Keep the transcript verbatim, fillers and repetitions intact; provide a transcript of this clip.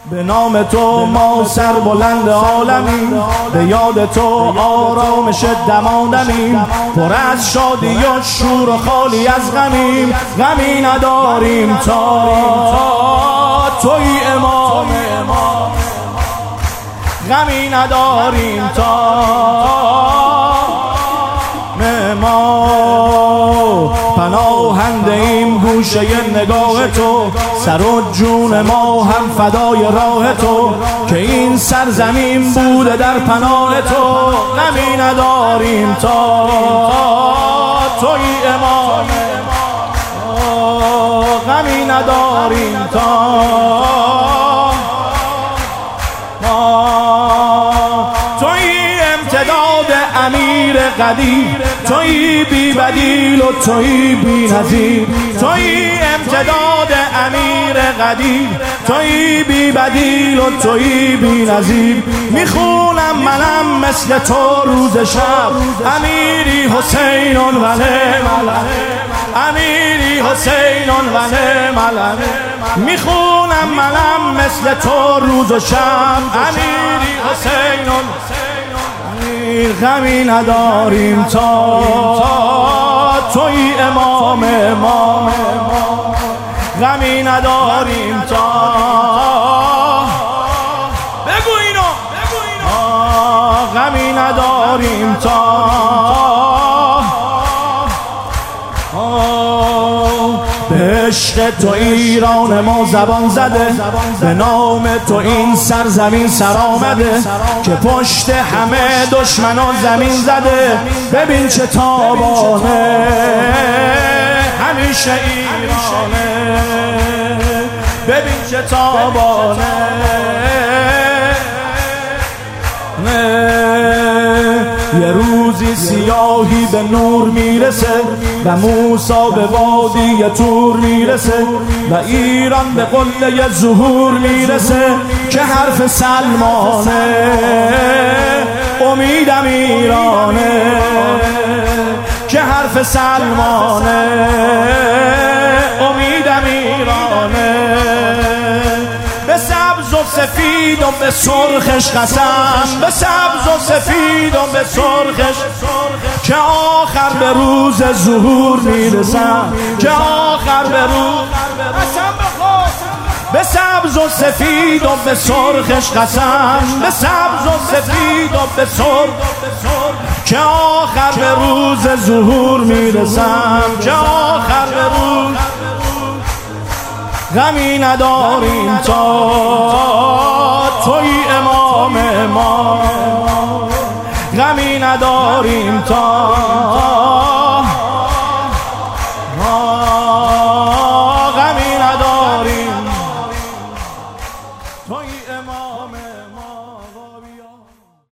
به نام تو ما سر بلند عالمیم، به یاد تو آرامش دمادمیم، پر از شادی و شور و خالی از غمیم، غمی نداریم تا توی امام امام، غمی نداریم تا ما پناهنده ایم گوشه نگاه تو، سر و جون ما هم فدای راه تو، که این سرزمین بوده در پناه تو، غمی نداریم تا توی امام، غمی نداریم تا توی امتداد امیر قدیر، توی بی بدیل و توی بی نظیر، توی امتداد امیر قدیر، توی بی بدیل و توی بی نظیر، میخونم منم مثل تو روز شب، امیری حسین و نعم، امیری حسین و نعم، میخونم منم مثل تو روز و شب، امیری حسین و غمی نداریم تا توی امام امام، غمی نداریم تا بگو اینو غمی نداریم تا به عشق تو ایران ما زبان زده، به نام تو این سرزمین سر آمده، که پشت همه دشمنان زمین زده، ببین چه تابانه همیشه ایرانه، ببین چه تابانه یه روزی سیاهی به نور میرسه، و موسی به وادی تور میرسه، و ایران به قله ظهور میرسه، که حرف سلمانه امیدم ایرانه، که حرف سلمانه امیدم ایرانه، به سبز و سفید و به سرخش قسم، به سبز و سفید و به سرخش، که آخر به روز ظهور میرسم، که آخر به روز قسم بخور، به سبز و سفید و به سرخش قسم، به سبز و سفید و به سرخ، که آخر به روز ظهور میرسم، که آخر به روز غمی نداریم تا توی امام امام، غمی نداریم تا غمی نداریم توی امام.